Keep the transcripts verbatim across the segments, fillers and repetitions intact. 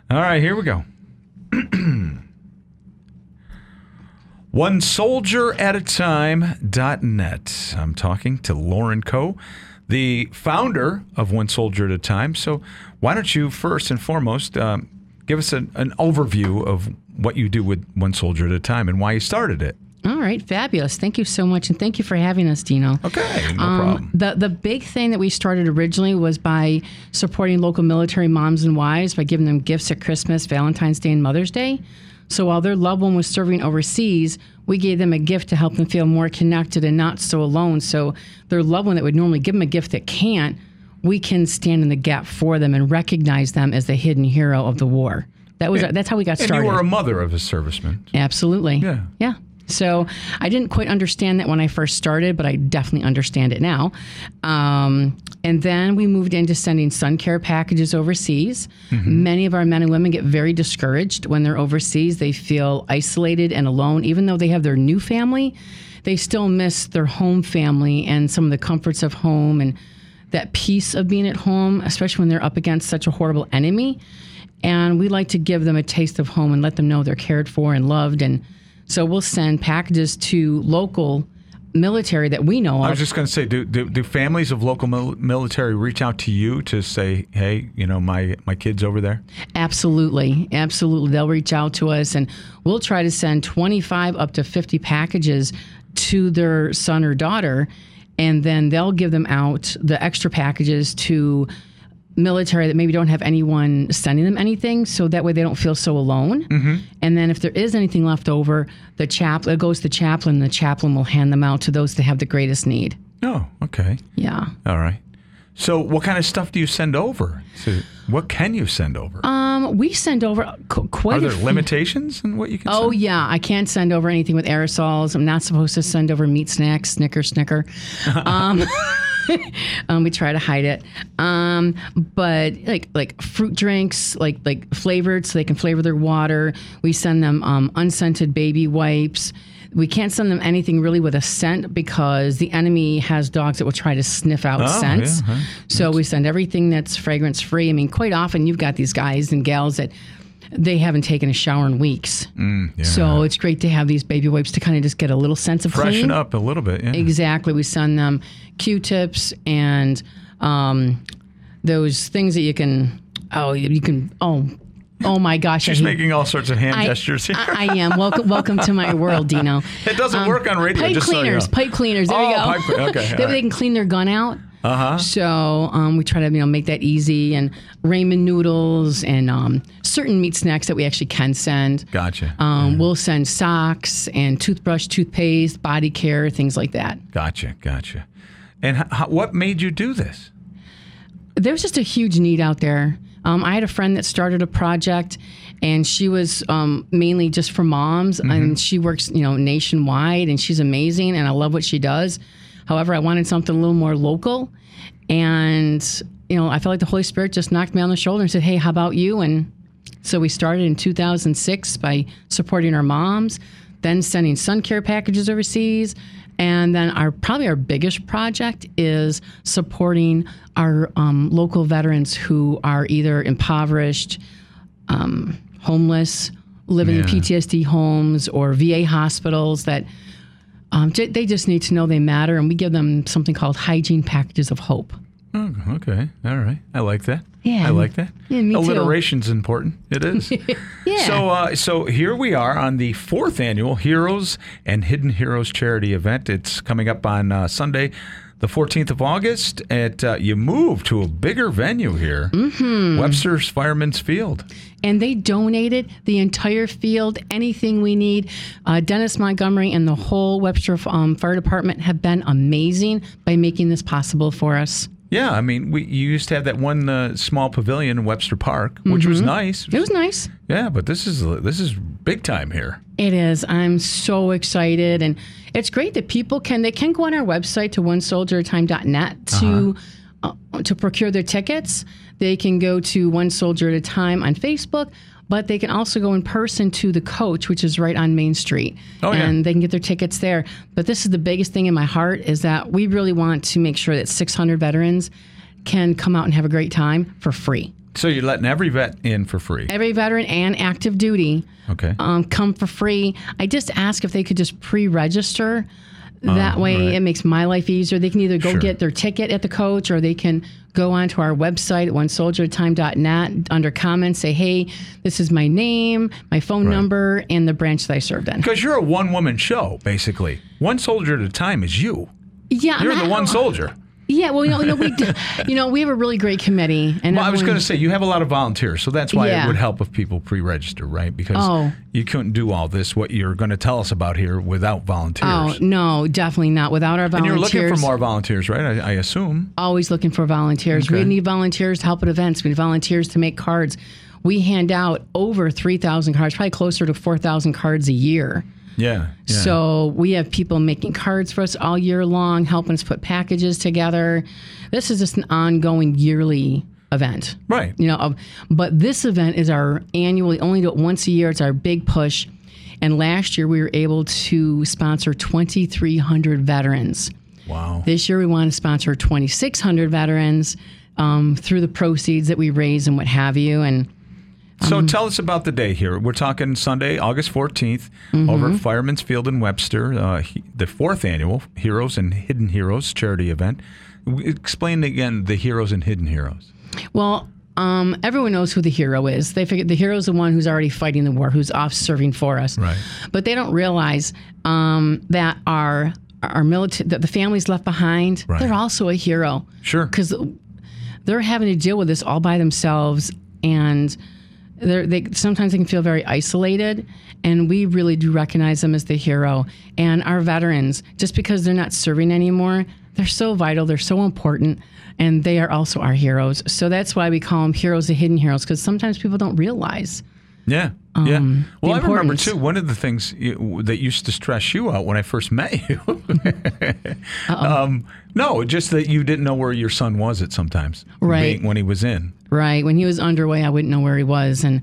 All right, here we go. one soldier at a time dot net. I'm talking to Lauren Coe, the founder of One Soldier at a Time. So why don't you first and foremost um, give us an, an overview of what you do with One Soldier at a Time and why you started it. All right, fabulous. Thank you so much, and thank you for having us, Dino. Okay, no um, problem. The, the big thing that we started originally was by supporting local military moms and wives by giving them gifts at Christmas, Valentine's Day, and Mother's Day. So while their loved one was serving overseas, we gave them a gift to help them feel more connected and not so alone. So their loved one that would normally give them a gift that can't, we can stand in the gap for them and recognize them as the hidden hero of the war. That was Yeah. That's how we got And started. you were a mother of a serviceman. Absolutely. Yeah. Yeah. So I didn't quite understand that when I first started, but I definitely understand it now. Um, and then we moved into sending sun care packages overseas. Mm-hmm. Many of our men and women get very discouraged when they're overseas. They feel isolated and alone. Even though they have their new family, they still miss their home family and some of the comforts of home and that peace of being at home, especially when they're up against such a horrible enemy. And we like to give them a taste of home and let them know they're cared for and loved. And so we'll send packages to local military that we know of. I was just going to say, do, do do families of local mil- military reach out to you to say, hey, you know, my, my kid's over there? Absolutely. Absolutely. They'll reach out to us, and we'll try to send twenty-five up to fifty packages to their son or daughter, and then they'll give them out, the extra packages, to military that maybe don't have anyone sending them anything, so that way they don't feel so alone. Mm-hmm. And then if there is anything left over, the chaplain, it goes to the chaplain, and the chaplain will hand them out to those that have the greatest need. Oh, okay. Yeah. All right. So what kind of stuff do you send over? So what can you send over? Um, we send over qu- quite Are there a few. limitations in what you can Oh, send? yeah. I can't send over anything with aerosols. I'm not supposed to send over meat snacks, Snicker, Snicker. Um, um, we try to hide it. Um, but like like fruit drinks, like like flavored, so they can flavor their water. We send them um, unscented baby wipes. We can't send them anything really with a scent because the enemy has dogs that will try to sniff out Oh, scents. yeah, huh. So we send everything that's fragrance free. I mean, quite often you've got these guys and gals that they haven't taken a shower in weeks. Mm, yeah. So it's great to have these baby wipes to kind of just get a little sense of Freshen clean. up a little bit, yeah. Exactly. We send them Q-tips and um, those things that you can, oh, you can, oh, oh my gosh. She's I hate- making all sorts of hand I, gestures here. I, I am. Welcome, welcome to my world, Dino. It doesn't Um, work on radio, Pipe just so you cleaners, know. pipe cleaners. There Oh, you go. pipe cle- okay, That all way they right. can clean their gun out. Uh-huh. So um, we try to you know make that easy, and ramen noodles and um, certain meat snacks that we actually can send. Gotcha. Um, Yeah. We'll send socks and toothbrush, toothpaste, body care, things like that. Gotcha, gotcha. And h- how, what made you do this? There was just a huge need out there. Um, I had a friend that started a project, and she was um, mainly just for moms, Mm-hmm. and she works, you know, nationwide, and she's amazing, and I love what she does. However, I wanted something a little more local, and you know, I felt like the Holy Spirit just knocked me on the shoulder and said, "Hey, how about you?" And so we started in two thousand six by supporting our moms, then sending sun care packages overseas. And then our probably our biggest project is supporting our um, local veterans who are either impoverished, um, homeless, living in Yeah. P T S D homes or V A hospitals that um, j- they just need to know they matter. And we give them something called hygiene packages of hope. Oh, okay. All right. I like that. Yeah. I like that. Yeah, me too. Alliteration's important. It is. Yeah. So, uh, so here we are on the fourth annual Heroes and Hidden Heroes charity event. It's coming up on uh, Sunday, the fourteenth of August. At uh, you move to a bigger venue here, mm-hmm. Webster's Fireman's Field. And they donated the entire field, anything we need. Uh, Dennis Montgomery and the whole Webster um, Fire Department have been amazing by making this possible for us. Yeah, I mean, we you used to have that one uh, small pavilion in Webster Park, which was nice. It was nice. Yeah, but this is this is big time here. It is. I'm so excited, and it's great that people can they can go on our website to one soldier at a time dot net to uh, to procure their tickets. They can go to One Soldier at a Time on Facebook, but they can also go in person to the Coach, which is right on Main Street, Oh, yeah. and they can get their tickets there. But this is the biggest thing in my heart is that we really want to make sure that six hundred veterans can come out and have a great time for free. So you're letting every vet in for free. Every veteran and active duty Okay. um, come for free. I just ask if they could just pre-register. That Oh, way right. it makes my life easier. They can either go Sure. get their ticket at the coach, or they can go onto our website at one soldier at a time dot net under comments, say, hey, this is my name, my phone Right. number, and the branch that I served in. Because you're a one-woman show, basically. One soldier at a time is you. Yeah, You're I'm the not- one soldier. Yeah, well, you know, you know, we, do, you know, we have a really great committee. And Well, I was everyone- going to say, you have a lot of volunteers, so that's why Yeah. it would help if people pre-register, right? Because Oh. you couldn't do all this, what you're going to tell us about here, without volunteers. Oh, no, definitely not. Without our and volunteers. you're looking for more volunteers, right? I, I assume. Always looking for volunteers. Okay. We need volunteers to help at events. We need volunteers to make cards. We hand out over three thousand cards, probably closer to four thousand cards a year. Yeah. yeah. So we have people making cards for us all year long, helping us put packages together. This is just an ongoing yearly event. Right. You know, of- but this event is our annual. We only do it once a year. It's our big push. And last year we were able to sponsor twenty-three hundred veterans. Wow. This year we want to sponsor twenty-six hundred veterans um, through the proceeds that we raise and what have you. And So Um, tell us about the day here. We're talking Sunday, August fourteenth, Mm-hmm. over at Fireman's Field in Webster, uh, he, the fourth annual Heroes and Hidden Heroes charity event. Explain again the Heroes and Hidden Heroes. well, um, everyone knows who the hero is. They figure the hero is the one who's already fighting the war, who's off serving for us. Right. But they don't realize um, that our our military, that the families left behind, Right. they're also a hero. Sure. Because they're having to deal with this all by themselves, and they're, they sometimes they can feel very isolated. And we really do recognize them as the hero. And our veterans, just because they're not serving anymore, they're so vital, they're so important, and they are also our heroes. So that's why we call them heroes of hidden heroes, because sometimes people don't realize. Yeah. Yeah. Well, I remember importance. too. One of the things you, that used to stress you out when I first met you. um, no, just that you didn't know where your son was at sometimes. Right. being- when he was in. Right. When he was underway, I wouldn't know where he was. And,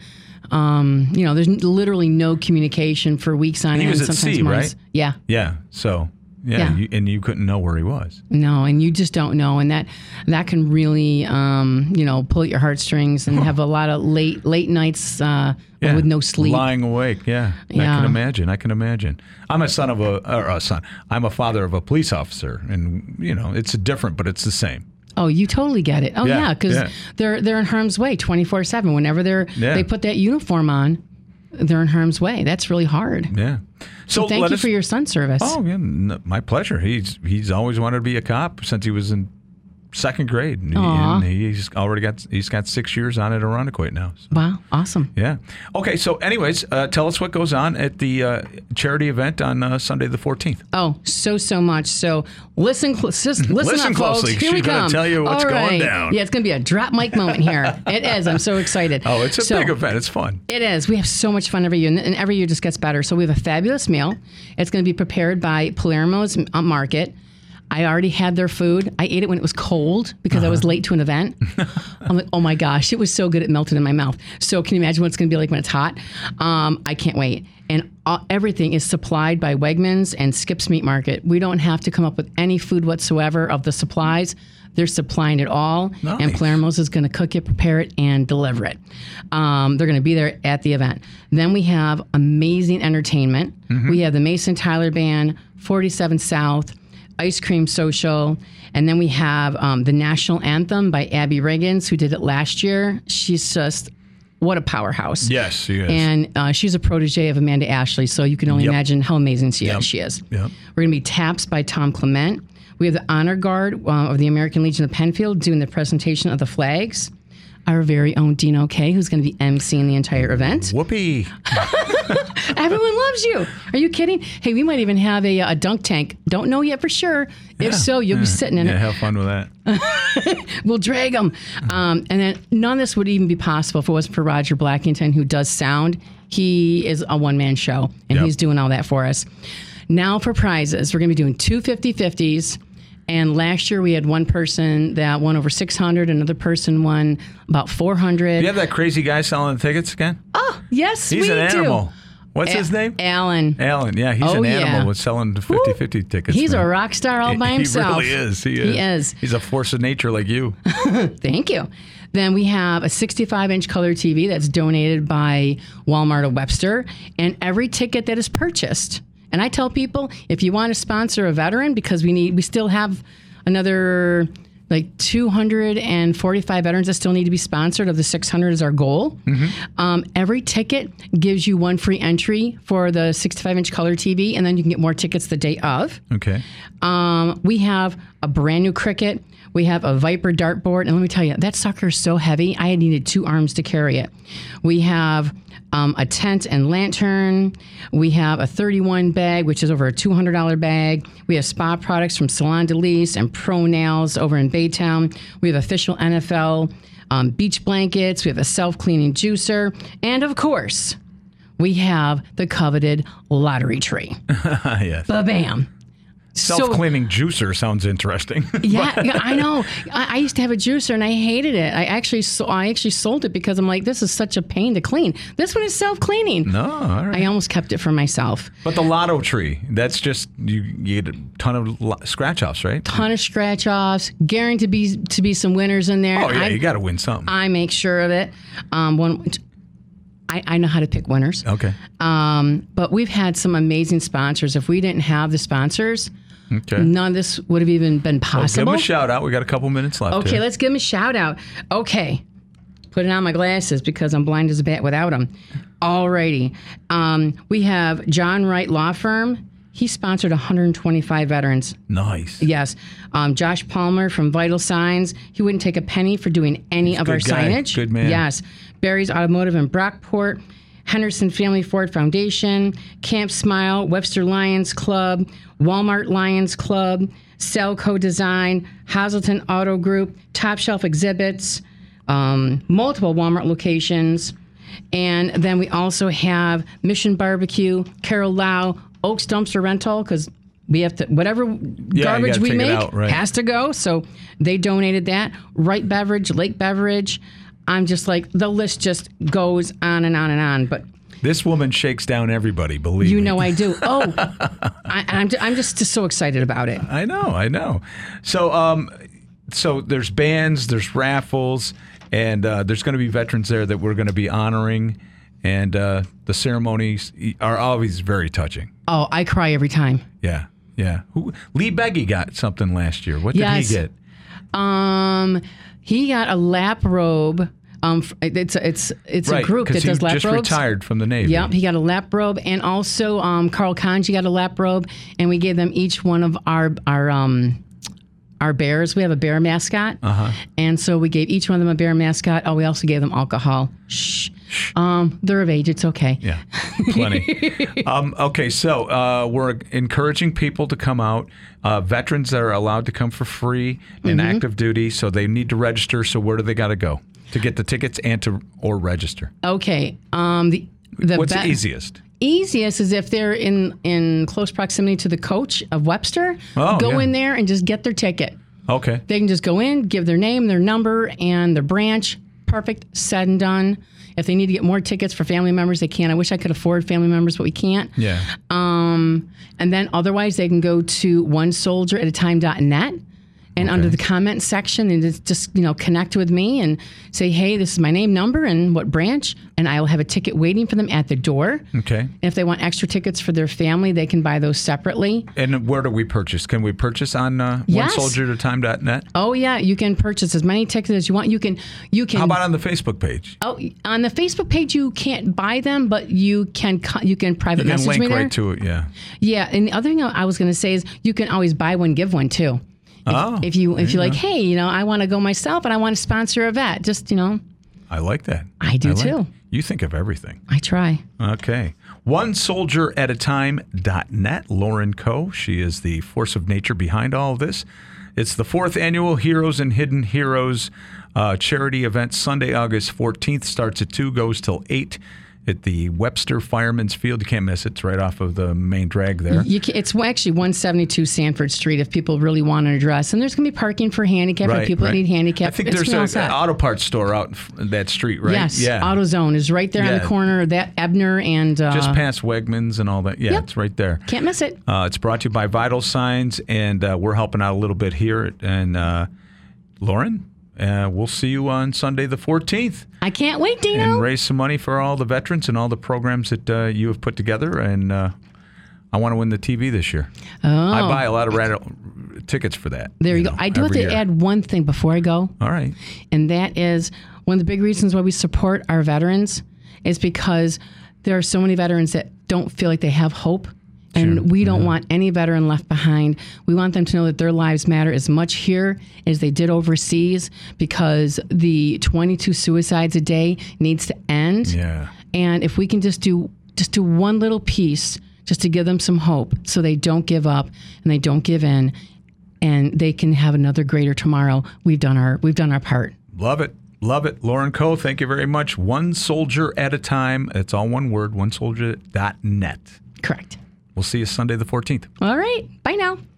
um, you know, there's literally no communication for weeks on end. He was at sometimes sea, months. right? Yeah. Yeah. So. Yeah. Yeah. You, and you couldn't know where he was. No, and you just don't know. And that that can really, um, you know, pull at your heartstrings and have a lot of late late nights uh, Yeah. with no sleep. Lying awake. Yeah. I Yeah. can imagine. I can imagine. I'm a son of a, or a son. I'm a father of a police officer. And, you know, it's different, but it's the same. Oh, you totally get it. Oh, Yeah, yeah, because yeah. they're they're in harm's way twenty-four seven. Whenever they're Yeah. they put that uniform on, they're in harm's way. That's really hard. Yeah. So thank let you us- for your son's service. Oh, yeah, n- my pleasure. He's he's always wanted to be a cop since he was in second grade, and, he, Aw. and he's already got he's got six years on at Irondequoit now. So, Wow, awesome. yeah. Okay. So, anyways, uh, tell us what goes on at the uh, charity event on uh, Sunday the fourteenth. Oh, so so much. So listen, cl- just listen, Listen up, folks. closely. Here we She's gonna come. tell you what's All going right. down. Yeah, it's gonna be a drop mic moment here. It is. I'm so excited. Oh, it's a So, big event. It's fun. It is. We have so much fun every year, and- and every year just gets better. So we have a fabulous meal. It's going to be prepared by Palermo's uh, Market. I already had their food. I ate it when it was cold because I was late to an event. I'm like, oh my gosh, it was so good it melted in my mouth. So can you imagine what it's going to be like when it's hot? Um, I can't wait. And uh, everything is supplied by Wegmans and Skip's Meat Market. We don't have to come up with any food whatsoever of the supplies. They're supplying it all, Nice. and Palermo's is going to cook it, prepare it, and deliver it. Um, they're going to be there at the event. Then we have amazing entertainment. We have the Mason Tyler Band, forty-seven South, Ice Cream Social, and then we have um, the National Anthem by Abby Riggins, who did it last year. She's just, what a powerhouse. Yes, she is. And uh, she's a protege of Amanda Ashley, so you can only Yep. imagine how amazing she, Yep. is, she is. Yep. We're going to be Taps by Tom Clement. We have the Honor Guard uh, of the American Legion of Penfield doing the presentation of the flags. Our very own Dino Kay, who's going to be emceeing the entire event. Whoopee. Everyone loves you. Are you kidding? Hey, we might even have a, a dunk tank. Don't know yet for sure. If so, you'll be sitting in Yeah, it. have fun with that. We'll drag them. Um, and then none of this would even be possible if it wasn't for Roger Blackington, who does sound. He is a one-man show, and Yep. he's doing all that for us. Now for prizes, we're going to be doing two fifty-fifties. And last year we had one person that won over six hundred. Another person won about four hundred. Do you have that crazy guy selling the tickets again? Oh, yes, He's we an do. animal. What's A- his name? Alan. Alan. Yeah, he's Oh, an animal yeah. with selling the fifty-fifty tickets. He's man. a rock star all by himself. He really is. He is. He is. He's a force of nature like you. Thank you. Then we have a sixty-five inch color T V that's donated by Walmart of Webster. And every ticket that is purchased, and I tell people, if you want to sponsor a veteran, because we need, we still have another like two hundred forty-five veterans that still need to be sponsored. Of the six hundred is our goal. Mm-hmm. Um, every ticket gives you one free entry for the sixty-five inch color T V, and then you can get more tickets the day of. Okay. Um, we have a brand new Cricut. We have a Viper dartboard. And let me tell you, that sucker is so heavy, I needed two arms to carry it. We have um, a tent and lantern. We have a thirty-one bag, which is over a two hundred dollars bag. We have spa products from Salon de Lys and Pro Nails over in Baytown. We have official N F L um, beach blankets. We have a self-cleaning juicer. And of course, we have the coveted lottery tree. Yes. Ba-bam. Self-cleaning so, juicer sounds interesting. yeah, yeah, I know. I, I used to have a juicer and I hated it. I actually, so, I actually sold it because I'm like, this is such a pain to clean. This one is self-cleaning. No, all right. I almost kept it for myself. But the lotto tree, that's just, you, you get a ton of lo- scratch-offs, right? Ton of scratch-offs. Guaranteed to be, to be some winners in there. Oh, yeah, I, you got to win something. I make sure of it. Um, one, I, I know how to pick winners. Okay. Um, but we've had some amazing sponsors. If we didn't have the sponsors, okay, none of this would have even been possible. Well, give them a shout out. We got a couple minutes left. Okay, here. let's give them a shout out. Okay, putting on my glasses because I'm blind as a bat without them. Alrighty, um, we have John Wright Law Firm. He sponsored one hundred twenty-five veterans. Nice. Yes. Um, Josh Palmer from Vital Signs. He wouldn't take a penny for doing any He's of our guy. signage. Good man. Yes. Barry's Automotive in Brockport. Henderson Family Ford Foundation, Camp Smile, Webster Lions Club, Walmart Lions Club, Selco Design, Hazelton Auto Group, Top Shelf Exhibits, um, multiple Walmart locations. And then we also have Mission Barbecue, Carol Lau, Oaks Dumpster Rental, because we have to, whatever yeah, garbage we make out, right. has to go. So they donated that. Wright Beverage, Lake Beverage. I'm just like, the list just goes on and on and on. But this woman shakes down everybody, believe you me. You know I do. Oh, I, I'm, I'm just so excited about it. I know, I know. So, um, so there's bands, there's raffles, and uh, there's going to be veterans there that we're going to be honoring. And uh, the ceremonies are always very touching. Oh, I cry every time. Yeah, yeah. Who, Lee Beggy got something last year. What did yes. he get? Um, he got a lap robe. Um, it's it's it's right, a group that does lap just robes. Just retired from the Navy. Yep, he got a lap robe, and also um, Carl Kanji got a lap robe, and we gave them each one of our our um our bears. We have a bear mascot, uh-huh. and so we gave each one of them a bear mascot. Oh, we also gave them alcohol. Shh. Um, they're of age. It's okay. Yeah, plenty. um, okay, so uh, we're encouraging people to come out. Uh, veterans that are allowed to come for free in Mm-hmm. active duty, so they need to register. So where do they got to go to get the tickets and to or register? Okay. Um, the the What's vet- the easiest? Easiest is if they're in, in close proximity to the coach of Webster. Oh, go yeah. in there and just get their ticket. Okay. They can just go in, give their name, their number, and their branch. Perfect. Said and done. If they need to get more tickets for family members, they can. I wish I could afford family members, but we can't. Yeah. Um, and then otherwise, they can go to one soldier at a time dot net. And Okay. under the comment section, and just, just, you know, connect with me and say, hey, this is my name, number, and what branch, and I will have a ticket waiting for them at the door. Okay. And if they want extra tickets for their family, they can buy those separately. And where do we purchase? Can we purchase on uh, Yes. one soldier at a time dot net? Oh yeah, you can purchase as many tickets as you want. You can, you can. How about on the Facebook page? Oh, on the Facebook page, you can't buy them, but you can co- you can private You can message link me there. right to it, yeah. Yeah, and the other thing I was going to say is you can always buy one, give one too. If, Oh, if you if there you're you like, go. hey, you know, I want to go myself and I want to sponsor a vet, just you know, I like that. I do like too. it. You think of everything. I try. Okay. one soldier at a time dot net. Lauren Coe. She is the force of nature behind all of this. It's the fourth annual Heroes and Hidden Heroes uh, charity event. Sunday, August fourteenth. Starts at two, goes till eight at the Webster Fireman's Field. You can't miss it. It's right off of the main drag there. You can, it's actually one seventy-two Sanford Street if people really want an address. And there's going to be parking for handicap for Right, people right. that need handicap. I think It's there's gonna be all a, set. an auto parts store out in f- that street, right? Yes, Yeah. AutoZone is right there on Yeah. the corner of that Ebner and uh, Just past Wegmans and all that. Yeah, Yep. it's right there. can't miss it. Uh, it's brought to you by Vital Signs, and uh, we're helping out a little bit here. And uh, Lauren, Uh, we'll see you on Sunday the fourteenth. I can't wait, Dino. And raise some money for all the veterans and all the programs that uh, you have put together. And uh, I want to win the T V this year. Oh. I buy a lot of rad- tickets for that. There you, you go. know, I do have to year. add one thing before I go. All right. And that is one of the big reasons why we support our veterans is because there are so many veterans that don't feel like they have hope. And Sure. we don't Yeah. want any veteran left behind. We want them to know that their lives matter as much here as they did overseas, because the twenty-two suicides a day needs to end. Yeah. And if we can just do just do one little piece just to give them some hope so they don't give up and they don't give in and they can have another greater tomorrow, we've done our we've done our part. Love it. Love it. Lauren Coe, thank you very much. One soldier at a time. It's all one word, one soldier dot net. Correct. We'll see you Sunday the fourteenth. All right. Bye now.